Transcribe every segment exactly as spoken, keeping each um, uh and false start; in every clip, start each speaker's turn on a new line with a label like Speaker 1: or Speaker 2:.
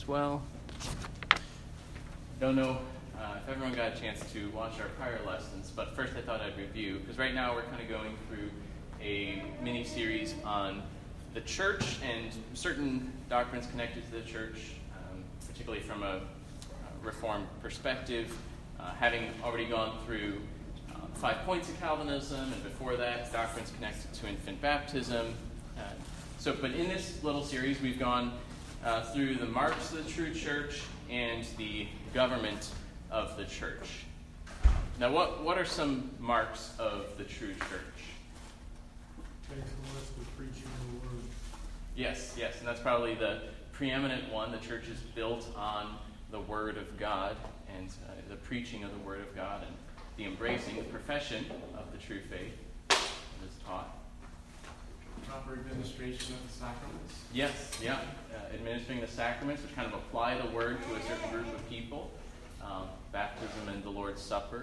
Speaker 1: as well. Don't know uh, if everyone got a chance to watch our prior lessons, but first I thought I'd review, because right now we're kind of going through a mini-series on the church and certain doctrines connected to the church, um, particularly from a, a Reformed perspective, uh, having already gone through uh, five points of Calvinism, and before that, doctrines connected to infant baptism. Uh, so, but in this little series, we've gone uh, through the marks of the true church and the government of the church. Now, what, what are some marks of the true church?
Speaker 2: Faithfulness to preaching the word.
Speaker 1: Yes, yes, and that's probably the preeminent one. The church is built on the Word of God and uh, the preaching of the Word of God and the embracing, the profession of the true faith that is taught.
Speaker 3: Proper administration of the sacraments.
Speaker 1: Yes, yeah. Uh, administering the sacraments, which kind of apply the Word to a certain group of people. Um, baptism and the Lord's Supper.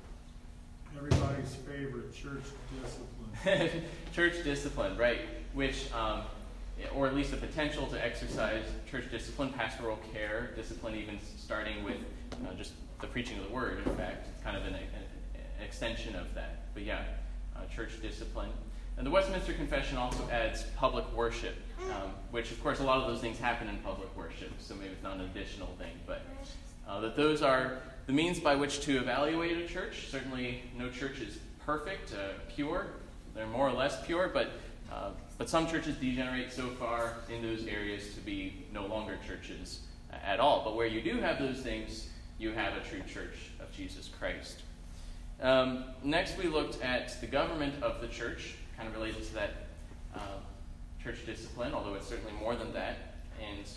Speaker 2: Everybody's favorite, church discipline.
Speaker 1: Church discipline, right. Which, um, or at least the potential to exercise church discipline, pastoral care, discipline even starting with uh, just the preaching of the Word, in fact. It's kind of an, an, an extension of that. But yeah, uh, church discipline. And the Westminster Confession also adds public worship, um, which, of course, a lot of those things happen in public worship, so maybe it's not an additional thing. But uh, that those are the means by which to evaluate a church. Certainly no church is perfect, uh, pure. They're more or less pure, but uh, but some churches degenerate so far in those areas to be no longer churches at all. But where you do have those things, you have a true church of Jesus Christ. Um, next, we looked at the government of the church, kind of related to that uh, church discipline, although it's certainly more than that. And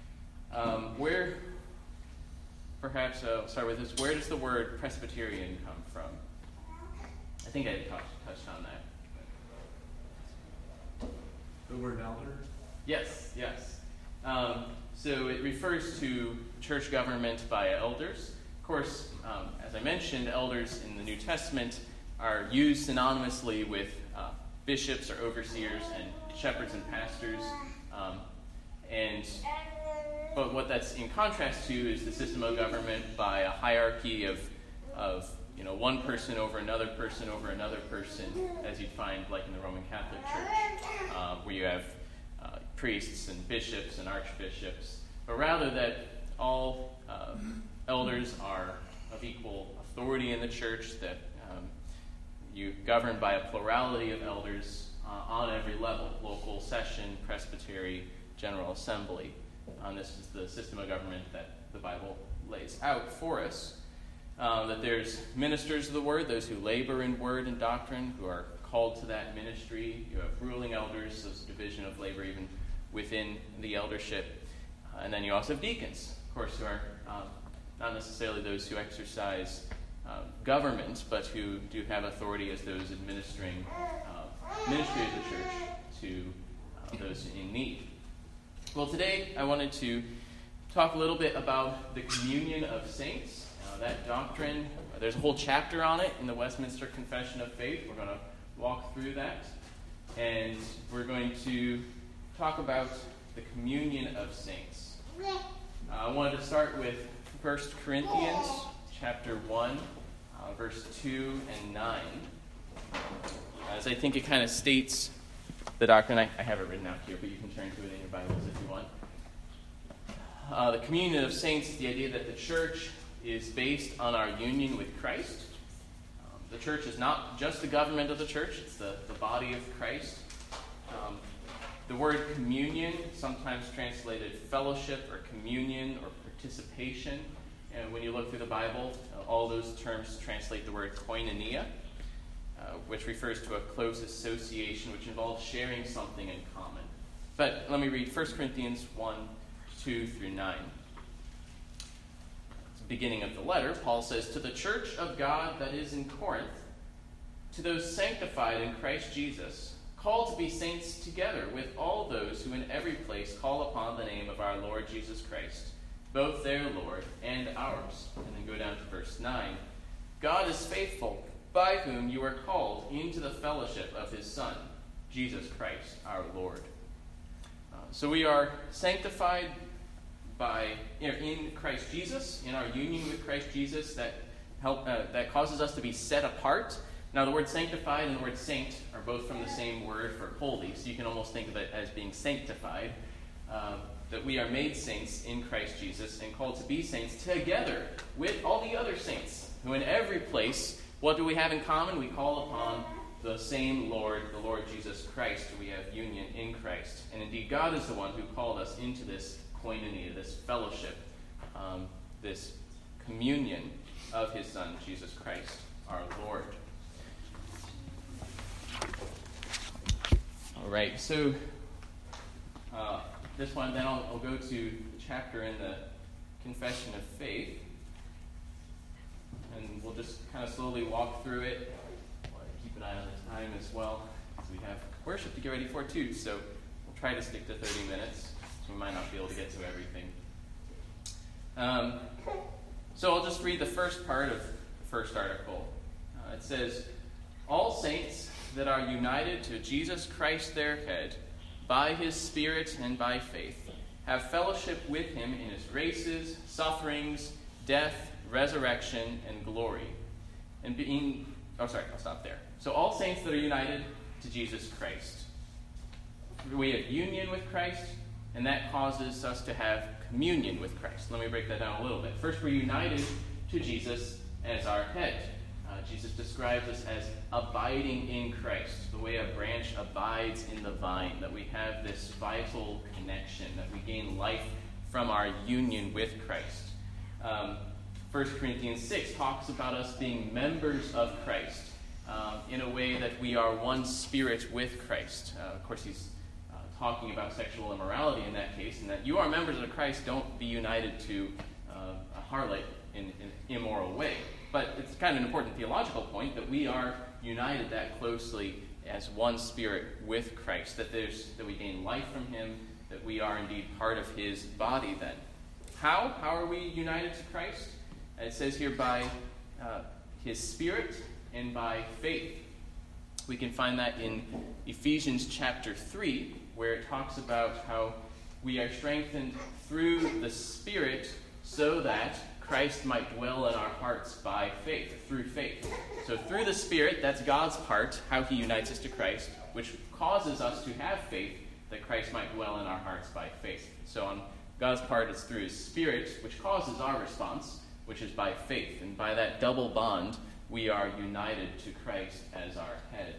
Speaker 1: um, where, perhaps, uh, I'll start with this, where does the word Presbyterian come from? I think I had touched, touched on that.
Speaker 3: The word elder?
Speaker 1: Yes, yes. Um, so it refers to church government by elders. Of course, um, as I mentioned, elders in the New Testament are used synonymously with uh, bishops or overseers and shepherds and pastors. Um, and but what that's in contrast to is the system of government by a hierarchy of of you know one person over another person over another person, as you'd find like in the Roman Catholic Church, uh, where you have uh, priests and bishops and archbishops, but rather that all uh, elders are of equal authority in the church, that um, you govern by a plurality of elders uh, on every level: local, session, presbytery, general assembly. And this is the system of government that the Bible lays out for us. Uh, that there's ministers of the word, those who labor in word and doctrine, who are called to that ministry. You have ruling elders, so there's division of labor even within the eldership. Uh, and then you also have deacons, of course, who are um, not necessarily those who exercise uh, government, but who do have authority as those administering uh, ministry of the church to uh, those in need. Well, today I wanted to talk a little bit about the communion of saints. Uh, that doctrine, uh, there's a whole chapter on it in the Westminster Confession of Faith. We're going to walk through that. And we're going to talk about the communion of saints. Uh, I wanted to start with First Corinthians chapter one, uh, verse two and nine. As I think it kind of states the doctrine. I, I have it written out here, but you can turn to it in your Bibles if you want. Uh, the communion of saints is the idea that the church is based on our union with Christ. Um, the church is not just the government of the church, it's the, the body of Christ. Um, the word communion, sometimes translated fellowship or communion or participation. And when you look through the Bible, uh, all those terms translate the word koinonia, uh, which refers to a close association, which involves sharing something in common. But let me read First Corinthians one, two through nine. Beginning of the letter, Paul says, "To the church of God that is in Corinth, to those sanctified in Christ Jesus, called to be saints together with all those who in every place call upon the name of our Lord Jesus Christ, both their Lord and ours." And then go down to verse nine. "God is faithful, by whom you are called into the fellowship of his Son, Jesus Christ our Lord." Uh, so we are sanctified by you know, in Christ Jesus, in our union with Christ Jesus, that help uh, that causes us to be set apart. Now, the word sanctified and the word saint are both from the same word for holy, so you can almost think of it as being sanctified. Uh, that we are made saints in Christ Jesus and called to be saints together with all the other saints, who in every place, what do we have in common? We call upon the same Lord, the Lord Jesus Christ. We have union in Christ. And indeed, God is the one who called us into this koinonia, this fellowship, um, this communion of his Son, Jesus Christ, our Lord. All right, so uh, this one, then I'll, I'll go to the chapter in the Confession of Faith, and we'll just kind of slowly walk through it. Keep an eye on the time as well, because we have worship to get ready for too, so we'll try to stick to thirty minutes. We might not be able to get to everything. Um, so I'll just read the first part of the first article. Uh, it says, "All saints that are united to Jesus Christ their head, by his Spirit and by faith, have fellowship with him in his graces, sufferings, death, resurrection, and glory. And being, oh sorry, I'll stop there. So all saints that are united to Jesus Christ. We have union with Christ, and that causes us to have communion with Christ. Let me break that down a little bit. First, we're united to Jesus as our head. Uh, Jesus describes us as abiding in Christ, the way a branch abides in the vine, that we have this vital connection, that we gain life from our union with Christ. Um, First Corinthians six talks about us being members of Christ um, in a way that we are one spirit with Christ. Uh, of course, he's uh, talking about sexual immorality in that case, and that you are members of Christ, don't be united to uh, a harlot in an immoral way. But it's kind of an important theological point that we are united that closely as one spirit with Christ, that there's that we gain life from him, that we are indeed part of his body then. How? How are we united to Christ? It says here by uh, his Spirit and by faith. We can find that in Ephesians chapter three, where it talks about how we are strengthened through the Spirit so that Christ might dwell in our hearts by faith, through faith. So through the Spirit, that's God's part, how he unites us to Christ, which causes us to have faith that Christ might dwell in our hearts by faith. So on God's part, it's through his Spirit, which causes our response, which is by faith. And by that double bond, we are united to Christ as our head.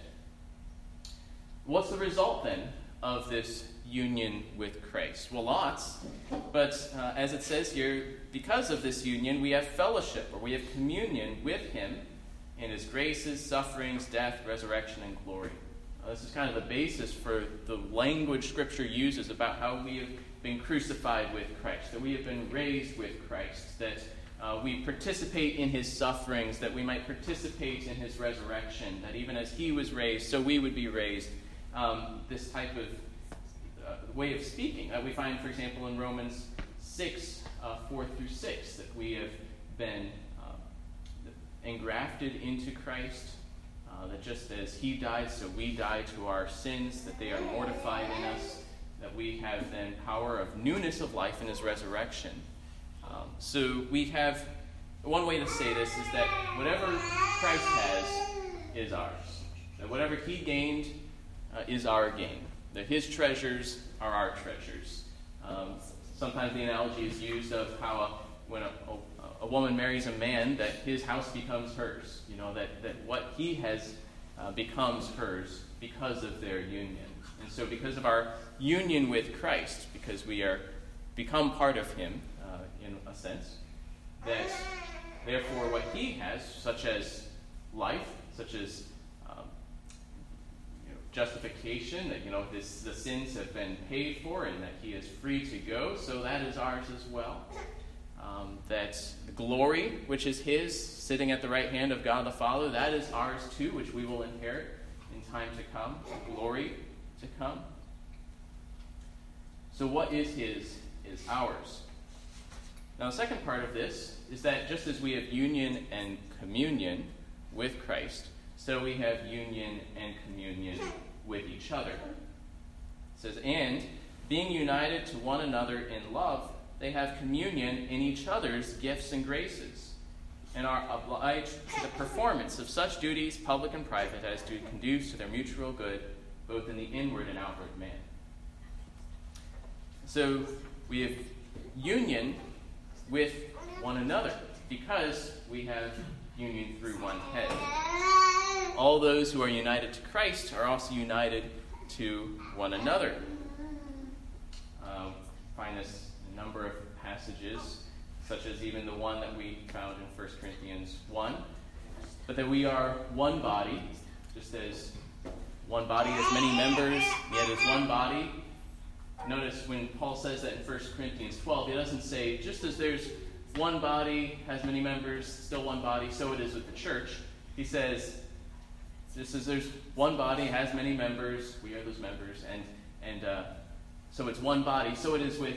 Speaker 1: What's the result, then, of this union with Christ? Well, lots. But uh, as it says here, because of this union, we have fellowship, or we have communion with him in his graces, sufferings, death, resurrection, and glory. Uh, this is kind of the basis for the language Scripture uses about how we have been crucified with Christ, that we have been raised with Christ, that uh, we participate in his sufferings, that we might participate in his resurrection, that even as he was raised, so we would be raised. Um, this type of uh, way of speaking that we find, for example, in Romans six, uh, four through six, that we have been uh, engrafted into Christ, uh, that just as he died, so we die to our sins, that they are mortified in us, that we have then power of newness of life in his resurrection. Um, so we have, one way to say this is that whatever Christ has is ours. That whatever he gained uh, is our gain. That his treasures are our treasures. Um, sometimes the analogy is used of how a, when a, a, a woman marries a man, that his house becomes hers. You know, that, that what he has uh, becomes hers because of their union. And so because of our union with Christ, because we are become part of him, uh, in a sense, that therefore what he has, such as life, such as um, you know, justification, that you know this, the sins have been paid for and that he is free to go, so that is ours as well. Um, that the glory, which is his, sitting at the right hand of God the Father, that is ours too, which we will inherit in time to come, glory to come. So what is his is ours. Now the second part of this is that just as we have union and communion with Christ, so we have union and communion with each other. It says, and being united to one another in love, they have communion in each other's gifts and graces, and are obliged to the performance of such duties, public and private, as do conduce to their mutual good, both in the inward and outward man. So we have union with one another, because we have union through one head. All those who are united to Christ are also united to one another. Uh, find this in a number of passages, such as even the one that we found in First Corinthians one, but that we are one body, just as one body has many members, yet is one body. Notice when Paul says that in First Corinthians twelve, he doesn't say, just as there's one body, has many members, still one body, so it is with the church. He says, just as there's one body, has many members, we are those members, and and uh, so it's one body, so it is with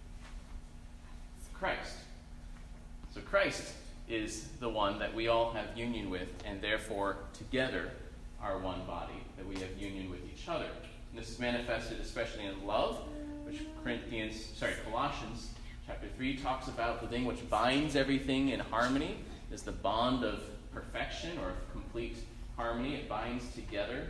Speaker 1: Christ. So Christ is the one that we all have union with, and therefore together are one body, that we have union with each other. And this is manifested especially in love, which Corinthians, sorry, Colossians chapter three talks about. The thing which binds everything in harmony is the bond of perfection or of complete harmony. It binds together.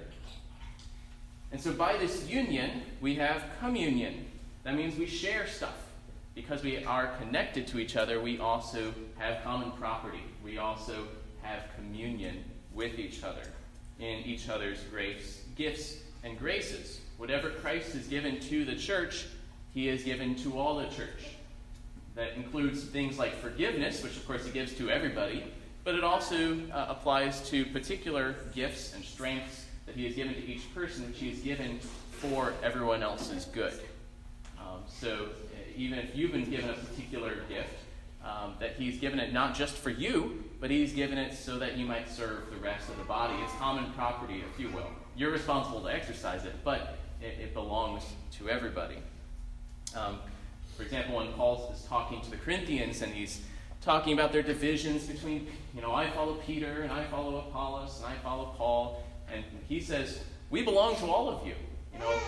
Speaker 1: And so by this union, we have communion. That means we share stuff. Because we are connected to each other, we also have common property. We also have communion with each other in each other's grace, gifts and graces. Whatever Christ has given to the church, he has given to all the church. That includes things like forgiveness, which of course he gives to everybody, but it also uh, applies to particular gifts and strengths that he has given to each person, which he has given for everyone else's good. Um, so even if you've been given a particular gift, um, that he's given it not just for you, but he's given it so that you might serve the rest of the body. It's common property, if you will. You're responsible to exercise it, but it, it belongs to everybody. Um, for example, when Paul is talking to the Corinthians and he's talking about their divisions between, you know, I follow Peter and I follow Apollos and I follow Paul, and he says, we belong to all of you. You know,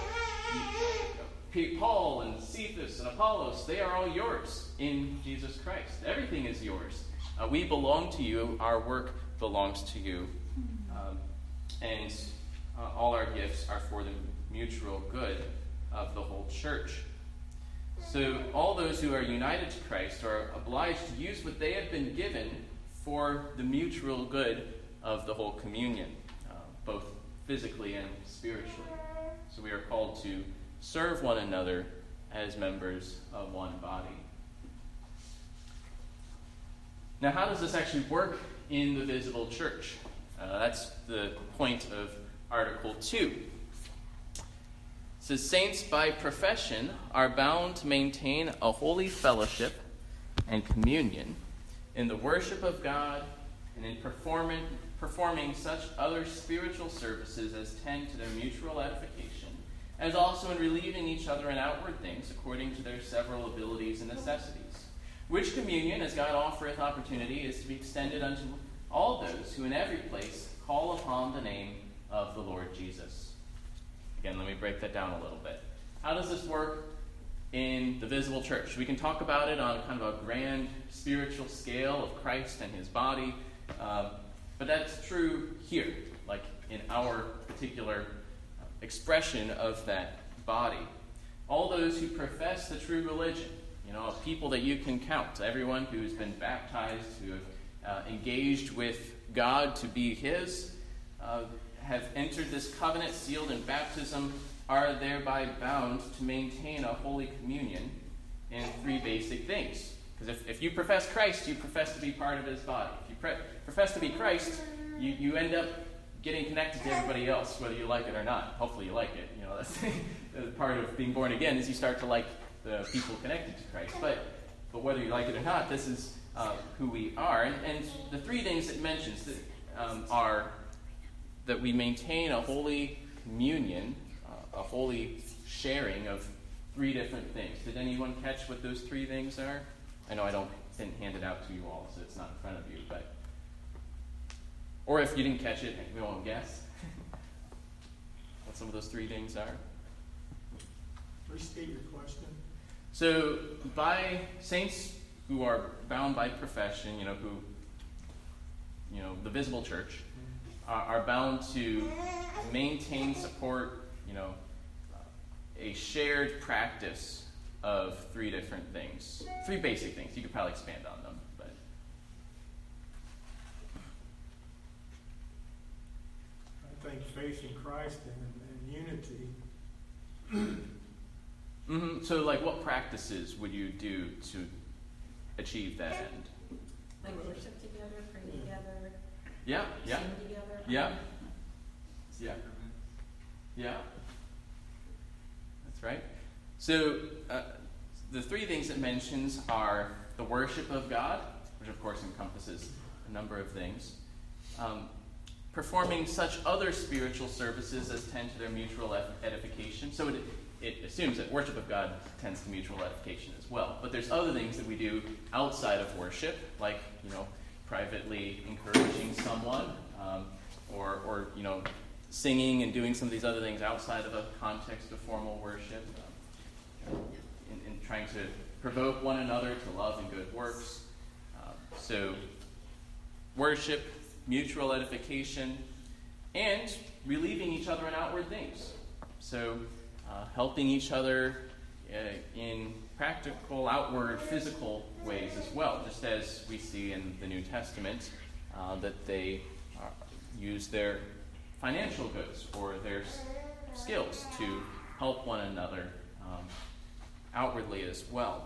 Speaker 1: you, Paul and Cephas and Apollos, they are all yours in Jesus Christ. Everything is yours. Uh, we belong to you. Our work belongs to you. Um, and uh, all our gifts are for the mutual good of the whole church. So all those who are united to Christ are obliged to use what they have been given for the mutual good of the whole communion, uh, both physically and spiritually. So we are called to serve one another as members of one body. Now, how does this actually work in the visible church? Uh, that's the point of Article two. It says, saints by profession are bound to maintain a holy fellowship and communion in the worship of God and in performing, performing such other spiritual services as tend to their mutual edification, as also in relieving each other in outward things according to their several abilities and necessities. Which communion, as God offereth opportunity, is to be extended unto all those who in every place call upon the name of the Lord Jesus. Again, let me break that down a little bit. How does this work in the visible church? We can talk about it on kind of a grand spiritual scale of Christ and his body, um, but that's true here, like in our particular expression of that body. All those who profess the true religion, you know, people that you can count, everyone who's been baptized, who have uh, engaged with God to be his, uh, have entered this covenant sealed in baptism, are thereby bound to maintain a holy communion in three basic things. Because if, if you profess Christ, you profess to be part of his body. If you pre- profess to be Christ, you, you end up getting connected to everybody else, whether you like it or not. Hopefully you like it. You know, that's part of being born again is you start to like the people connected to Christ. But but whether you like it or not, this is uh, who we are. And, and the three things it mentions that, um, are that we maintain a holy communion, uh, a holy sharing of three different things. Did anyone catch what those three things are? I know I don't didn't hand it out to you all, so it's not in front of you, but or if you didn't catch it, we won't guess what some of those three things are.
Speaker 2: Restate your question.
Speaker 1: So, by saints who are bound by profession, you know, who, you know, the visible church, are, are bound to maintain, support, you know, a shared practice of three different things. Three basic things. You could probably expand on them, but
Speaker 2: I think faith in Christ and, and unity.
Speaker 1: mm-hmm. So, like, what practices would you do to achieve that end?
Speaker 4: Like worship together, pray
Speaker 2: Yeah.
Speaker 4: together,
Speaker 1: Yeah, yeah,
Speaker 4: sing together.
Speaker 1: yeah, yeah, yeah. That's right. So, uh, the three things it mentions are the worship of God, which of course encompasses a number of things, um, performing such other spiritual services as tend to their mutual edification. So it, it assumes that worship of God tends to mutual edification as well. But there's other things that we do outside of worship, like, you know, privately encouraging someone, um, or, or, you know, singing and doing some of these other things outside of a context of formal worship, um, in, in trying to provoke one another to love and good works. Um, so, worship, mutual edification, and relieving each other in outward things. So, uh, helping each other uh, in practical, outward, physical ways as well, just as we see in the New Testament uh, that they uh, use their financial goods or their s- skills to help one another um, outwardly as well.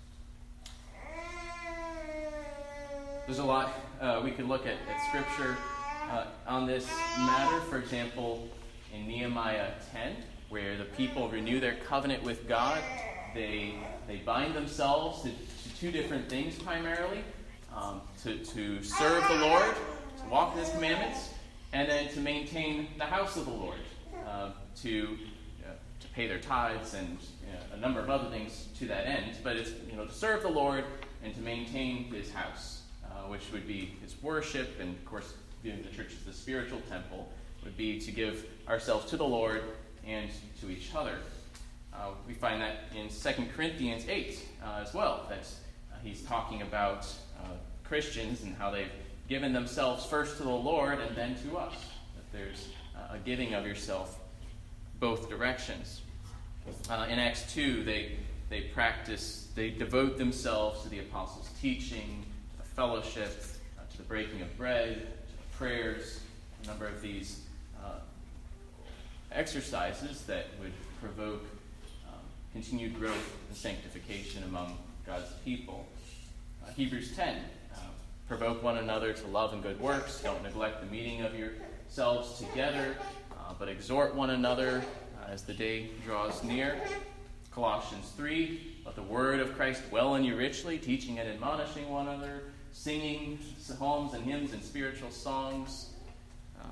Speaker 1: There's a lot uh, we could look at, at Scripture uh, on this matter. For example, in Nehemiah ten, where the people renew their covenant with God, they they bind themselves to, to two different things primarily, um, to, to serve the Lord, to walk in His commandments, and then to maintain the house of the Lord, uh, to uh, to pay their tithes and you know, a number of other things to that end. But it's you know to serve the Lord and to maintain His house, uh, which would be His worship, and of course, viewing the church as the spiritual temple, would be to give ourselves to the Lord and to each other. Uh, we find that in Second Corinthians eight uh, as well, that uh, he's talking about uh, Christians and how they've given themselves first to the Lord and then to us. That there's uh, a giving of yourself both directions. Uh, in Acts two, they they practice, they devote themselves to the apostles' teaching, to the fellowship, uh, to the breaking of bread, to the prayers, a number of these uh, exercises that would provoke um, continued growth and sanctification among God's people. Uh, Hebrews ten, uh, provoke one another to love and good works. Don't neglect the meeting of yourselves together, uh, but exhort one another uh, as the day draws near. Colossians three, let the word of Christ dwell in you richly, teaching and admonishing one another, singing psalms and hymns and spiritual songs. Uh,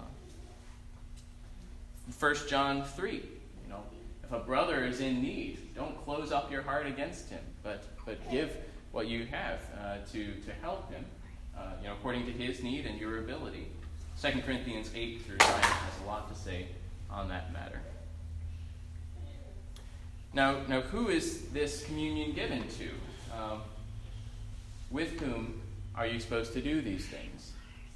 Speaker 1: First John three, you know, if a brother is in need, don't close up your heart against him, but but give what you have uh, to to help him, uh, you know, according to his need and your ability. Second Corinthians eight through nine has a lot to say on that matter. Now, now, who is this communion given to? Um, with whom are you supposed to do these things?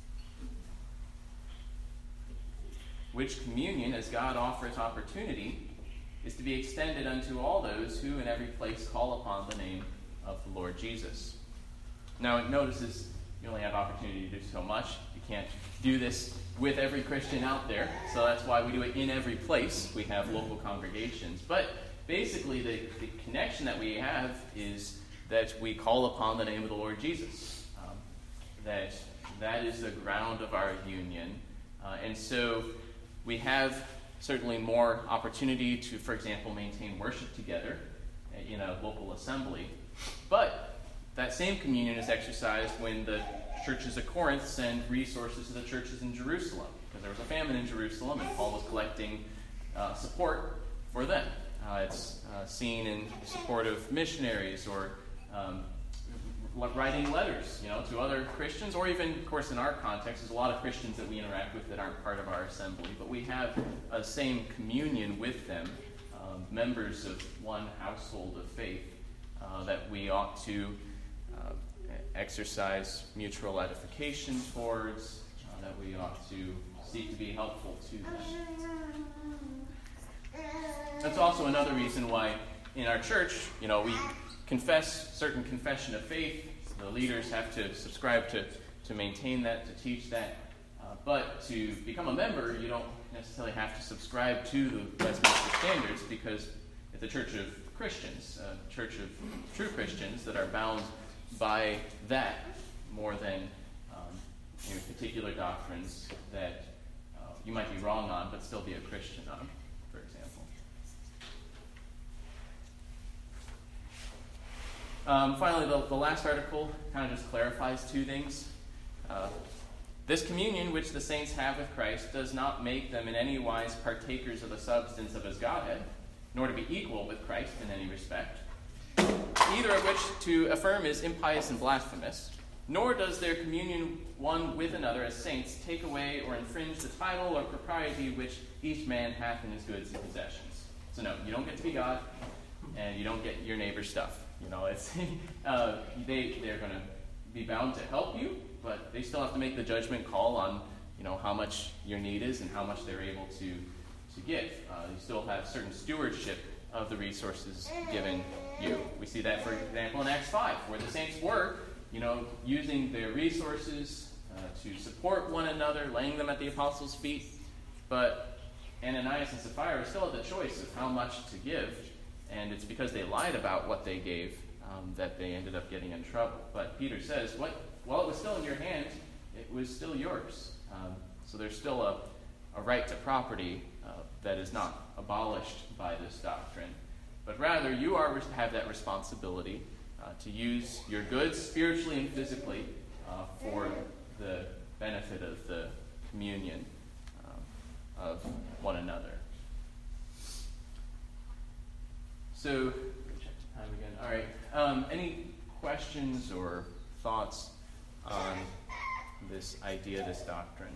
Speaker 1: Which communion, as God offers opportunity, is to be extended unto all those who in every place call upon the name of the Lord Jesus. Now, it notices you only have opportunity to do so much. You can't do this with every Christian out there, so that's why we do it in every place. We have local congregations. But basically, the, the connection that we have is that we call upon the name of the Lord Jesus. Um, that that is the ground of our union. Uh, and so we have certainly more opportunity to, for example, maintain worship together in a local assembly. But that same communion is exercised when the churches of Corinth send resources to the churches in Jerusalem, because there was a famine in Jerusalem and Paul was collecting uh, support for them. Uh, it's uh, seen in support of missionaries or um, writing letters, you know, to other Christians, or even, of course, in our context, there's a lot of Christians that we interact with that aren't part of our assembly, but we have a same communion with them, um, members of one household of faith, uh, that we ought to uh, exercise mutual edification towards, uh, that we ought to seek to be helpful to them. That's also another reason why in our church, you know, we confess certain confession of faith. The leaders have to subscribe to, to maintain that, to teach that. Uh, but to become a member, you don't necessarily have to subscribe to the Westminster Standards, because it's a church of Christians, a church of true Christians that are bound by that more than um, you know, particular doctrines that uh, you might be wrong on, but still be a Christian on, for example. Um, finally, the, the last article kind of just clarifies two things. Uh, this communion which the saints have with Christ does not make them in any wise partakers of the substance of his Godhead, nor to be equal with Christ in any respect, either of which to affirm is impious and blasphemous, nor does their communion one with another as saints take away or infringe the title or propriety which each man hath in his goods and possessions. So no, you don't get to be God, and you don't get your neighbor's stuff. You know, it's uh, they they're going to be bound to help you, but they still have to make the judgment call on, you know, how much your need is and how much they're able to to give. Uh, you still have certain stewardship of the resources given you. We see that, for example, in Acts five, where the saints were, you know, using their resources uh, to support one another, laying them at the apostles' feet. But Ananias and Sapphira still had the choice of how much to give. And it's because they lied about what they gave um, that they ended up getting in trouble. But Peter says, what, while it was still in your hand, it was still yours. Um, so there's still a, a right to property uh, that is not abolished by this doctrine. But rather, you are have that responsibility uh, to use your goods spiritually and physically uh, for the benefit of the communion um, of one another. So, check the time again. All right. Um, any questions or thoughts on this idea, this doctrine?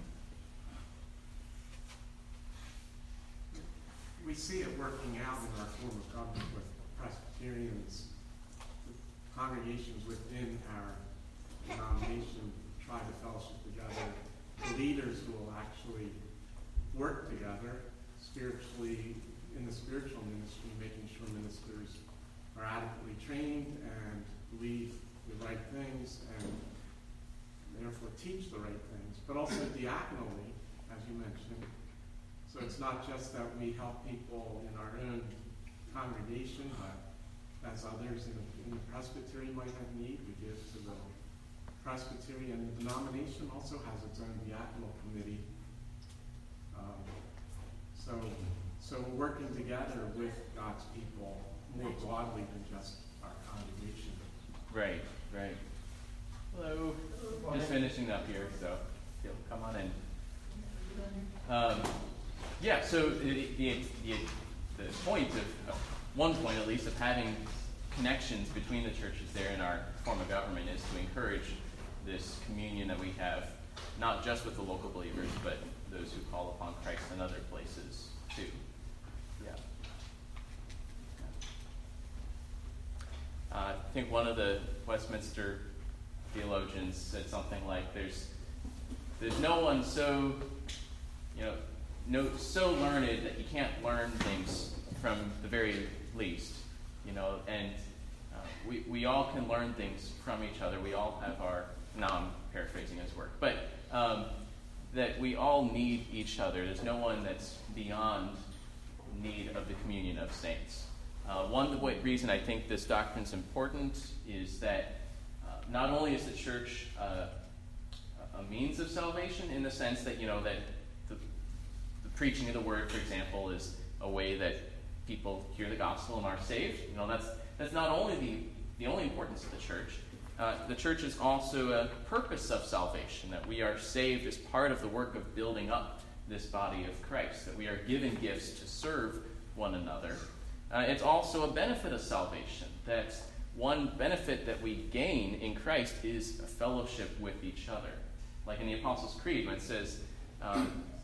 Speaker 3: We see it working out in our form of government with Presbyterians, with congregations within our denomination try to fellowship together. The leaders will actually work together spiritually in the spiritual ministry, making sure ministers are adequately trained and believe the right things and therefore teach the right things, but also diaconally, as you mentioned. So it's not just that we help people in our own congregation, but as others in the, in the presbytery might have need, we give to the presbytery, and the denomination also has its own diaconal committee. Um, so So we're working together with God's people more broadly than just our congregation.
Speaker 1: Right, right. Hello. Just finishing up here, so you'll come on in. Um, yeah, so the, the, the, the point of, uh, one point at least, of having connections between the churches there in our form of government is to encourage this communion that we have, not just with the local believers, but those who call upon Christ in other places too. Yeah. Uh, I think one of the Westminster theologians said something like, "There's, there's no one so, you know, no so learned that you can't learn things from the very least, you know." And uh, we we all can learn things from each other. We all have our. Now I'm paraphrasing his work, but um, that we all need each other. There's no one that's beyond need of the communion of saints. Uh, one way, reason I think this doctrine is important is that uh, not only is the church uh, a means of salvation in the sense that, you know, that the, the preaching of the word, for example, is a way that people hear the gospel and are saved. You know, that's that's not only the, the only importance of the church. Uh, the church is also a purpose of salvation, that we are saved as part of the work of building up this body of Christ, that we are given gifts to serve one another. Uh, it's also a benefit of salvation, that one benefit that we gain in Christ is a fellowship with each other. Like in the Apostles' Creed, when it says, um,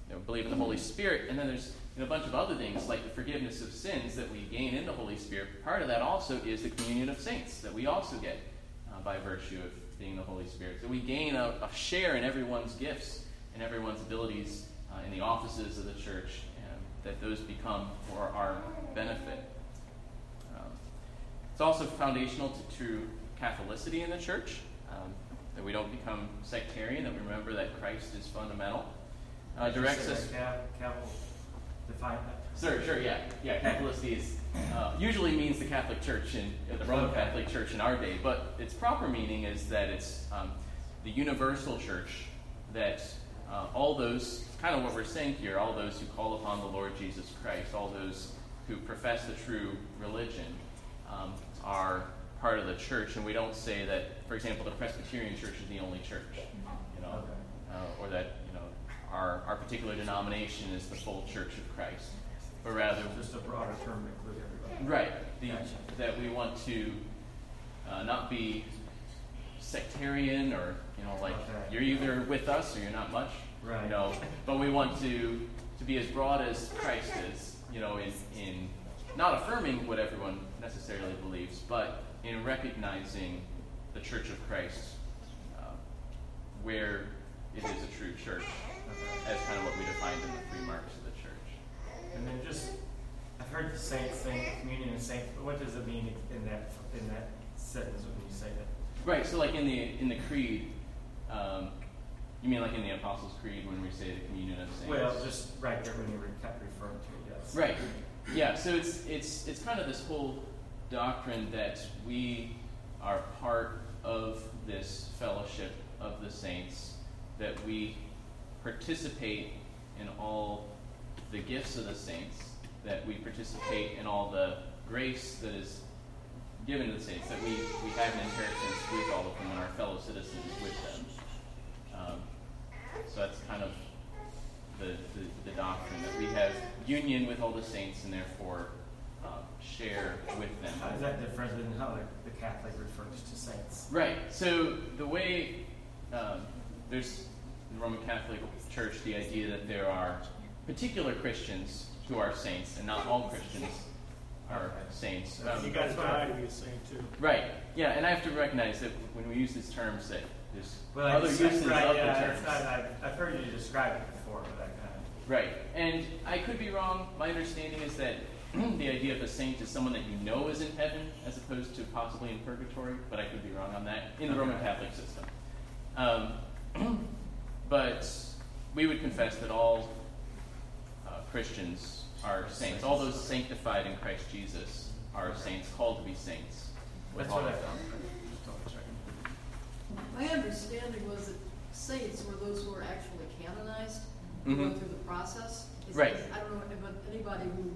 Speaker 1: you know, believe in the Holy Spirit, and then there's you know, a bunch of other things like the forgiveness of sins that we gain in the Holy Spirit. Part of that also is the communion of saints that we also get uh, by virtue of being the Holy Spirit. So we gain a, a share in everyone's gifts and everyone's abilities uh, in the offices of the church, and that those become for our benefit. Um, it's also foundational to true Catholicity in the church, um, that we don't become sectarian, that we remember that Christ is fundamental. Uh, directs us.
Speaker 5: Capital define that.
Speaker 1: Sure, sure, yeah, yeah. Catholicity is uh, usually means the Catholic Church in uh, the Roman Catholic Church in our day, but its proper meaning is that it's um, the universal church. That uh, all those, kind of what we're saying here, all those who call upon the Lord Jesus Christ, all those who profess the true religion, um, are part of the church, and we don't say that, for example, the Presbyterian Church is the only church, you know, uh, or that you know our our particular denomination is the full Church of Christ, but rather
Speaker 5: just a broader term to include everybody.
Speaker 1: Right, the,
Speaker 5: Gotcha.
Speaker 1: that we want to uh, not be sectarian, or you know, like
Speaker 5: Okay.
Speaker 1: you're either with us or you're not much,
Speaker 5: Right.
Speaker 1: you know, but we want to to be as broad as Christ is, you know, in in not affirming what everyone necessarily believes, but in recognizing the Church of Christ, uh, where it is a true church,
Speaker 5: Okay.
Speaker 1: as kind of what we defined in the three marks of the church.
Speaker 5: And then just, I've heard the saints thing, communion of saints, but what does it mean in that in that sentence when you say that?
Speaker 1: Right. So, like in the in the creed, um, you mean like in the Apostles' Creed when we say the communion of saints?
Speaker 5: Well, just right there when you were kept referring to it, yes.
Speaker 1: Right. Yeah. So it's it's it's kind of this whole doctrine that we are part of this fellowship of the saints, that we participate in all the gifts of the saints, that we participate in all the grace that is given to the saints, that we, we have an inheritance with all of them and our fellow citizens with them. Um, so that's kind of the, the, the doctrine, that we have union with all the saints and therefore uh, share with them.
Speaker 5: How is that different than how the, the Catholic refers to saints?
Speaker 1: Right. So the way um, there's in the Roman Catholic Church the idea that there are particular Christians who are saints, and not all Christians are saints. Um,
Speaker 2: You got to die to be a saint too.
Speaker 1: right. Yeah, and I have to recognize that when we use these terms, that there's
Speaker 5: Well,
Speaker 1: other
Speaker 5: I,
Speaker 1: uses
Speaker 5: right,
Speaker 1: of
Speaker 5: yeah,
Speaker 1: the terms.
Speaker 5: it's not, I've, I've heard you describe it before, but I kind of.
Speaker 1: Right. And I could be wrong. My understanding is that the idea of a saint is someone that you know is in heaven, as opposed to possibly in purgatory, but I could be wrong on that, in the
Speaker 5: Okay.
Speaker 1: Roman Catholic system. Um, but we would confess that all uh, Christians are saints. All those sanctified in Christ Jesus are saints, called to be saints.
Speaker 5: That's
Speaker 1: all
Speaker 5: what I
Speaker 1: of them.
Speaker 5: found. Just double checking.
Speaker 6: My understanding was that saints were those who were actually canonized,
Speaker 1: Mhm.
Speaker 6: going through the process. Is-
Speaker 1: Right.
Speaker 6: is- I don't know about anybody who,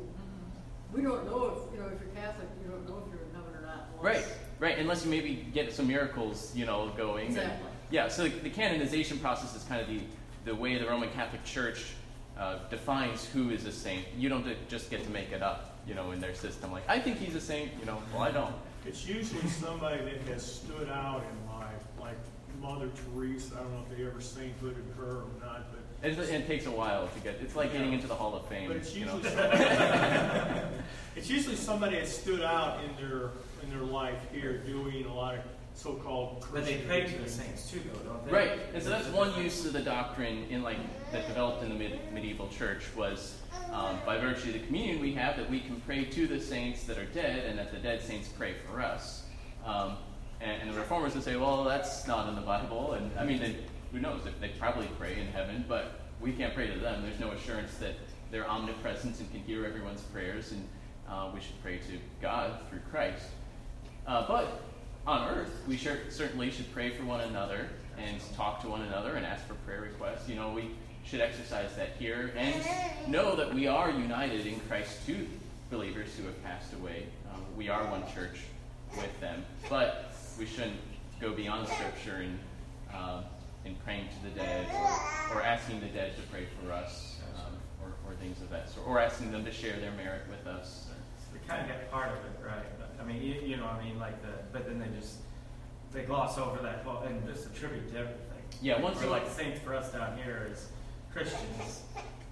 Speaker 6: we don't know if, you know, if you're Catholic, you don't know if you're in heaven or not. unless-
Speaker 1: Right, right. Unless you maybe get some miracles, you know, going. and-
Speaker 6: Exactly.
Speaker 1: yeah. So the, the canonization process is kind of the the way the Roman Catholic Church uh, defines who is a saint. You don't just get to make it up, you know, in their system. Like, I think he's a saint. You know, well, I don't.
Speaker 2: It's usually somebody that has stood out in life, like Mother Teresa. I don't know if they ever sainthooded her or not, but
Speaker 1: It, it takes a while to get. It's like getting into the Hall of Fame.
Speaker 2: but it's
Speaker 1: you know?
Speaker 2: usually somebody, it's usually somebody that stood out in their in their life here, doing a lot of so-called
Speaker 5: But they
Speaker 2: Christian
Speaker 5: pray to the
Speaker 2: things.
Speaker 5: saints too, though, don't they?
Speaker 1: Right, and so that's one use of the doctrine in like that developed in the mid, medieval church was um, by virtue of the communion we have that we can pray to the saints that are dead, and that the dead saints pray for us. Um, and, and the reformers would say, well, that's not in the Bible, and I mean, they, who knows? They, they probably pray in heaven, but we can't pray to them. There's no assurance that they're omnipresent and can hear everyone's prayers, and uh, we should pray to God through Christ. Uh, but on earth, we sure, certainly should pray for one another and talk to one another and ask for prayer requests. You know, we should exercise that here and know that we are united in Christ to believers who have passed away. Um, we are one church with them, but we shouldn't go beyond Scripture in, uh, in praying to the dead or, or asking the dead to pray for us um, or, or things of that sort, or asking them to share their merit with us.
Speaker 5: They kind of get part of it, right? I mean, you, you know, I mean, like the, but then they just, they gloss over that whole, and just attribute to everything.
Speaker 1: Yeah, once
Speaker 5: or
Speaker 1: you
Speaker 5: like saints for us down here as Christians,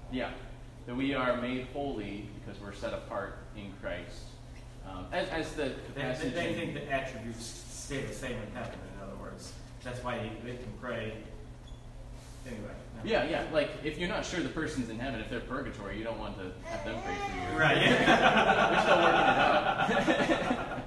Speaker 1: Yeah, that we are made holy because we're set apart in Christ. Um, as, as the
Speaker 5: They,
Speaker 1: passage
Speaker 5: they, they
Speaker 1: in-
Speaker 5: think the attributes stay the same in heaven, in other words. That's why they can pray. Anyway. no.
Speaker 1: Yeah, yeah. Like, if you're not sure the person's in heaven, if they're purgatory, you don't want to have them pray for you.
Speaker 5: Right.
Speaker 1: We're still working it out.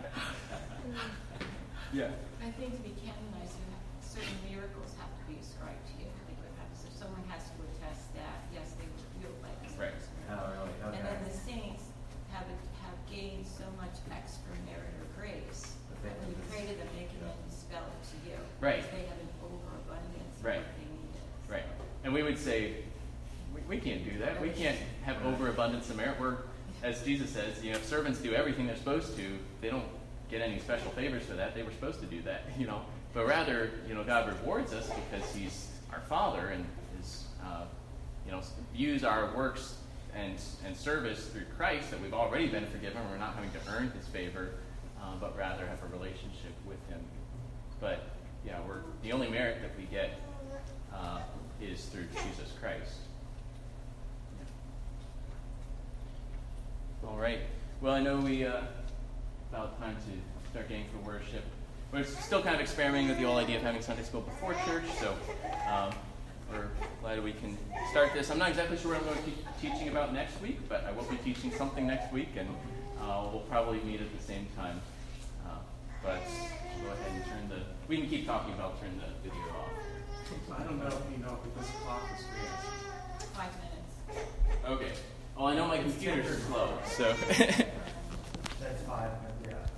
Speaker 1: Yeah.
Speaker 4: I think to be canonized, you have, certain miracles have to be ascribed to you. Like what happens if someone has to attest that, yes, they were healed by this
Speaker 1: Right.
Speaker 4: person.
Speaker 5: Oh, really? Okay.
Speaker 4: And then the saints have have gained so much extra merit or grace
Speaker 5: But they
Speaker 4: that when you
Speaker 5: can-
Speaker 4: pray to them, they can
Speaker 5: yeah.
Speaker 4: then dispel it to you.
Speaker 1: Right.
Speaker 4: Because they have an overabundance of
Speaker 1: Right.
Speaker 4: what they needed.
Speaker 1: Right. And we would say, we, we can't do that. We can't have overabundance of merit. We're, as Jesus says, you know, if servants do everything they're supposed to, they don't get any special favors for that. They were supposed to do that, you know. But rather, you know, God rewards us because He's our Father and is, uh, you know, views our works and and service through Christ, that we've already been forgiven. We're not having to earn His favor, uh, but rather have a relationship with Him. But yeah, we're the only merit that we get uh, is through Jesus Christ. All right. Well, I know we uh, about time to start getting for worship. We're still kind of experimenting with the whole idea of having Sunday school before church, so um, we're glad we can start this. I'm not exactly sure what I'm going to be teaching about next week, but I will be teaching something next week, and uh, we'll probably meet at the same time. Uh, but go ahead and turn the. We can keep talking about turn the video off.
Speaker 3: I don't know if you know, but this clock is fast.
Speaker 4: Five minutes.
Speaker 1: Okay. Well, I know my computer's slow, so.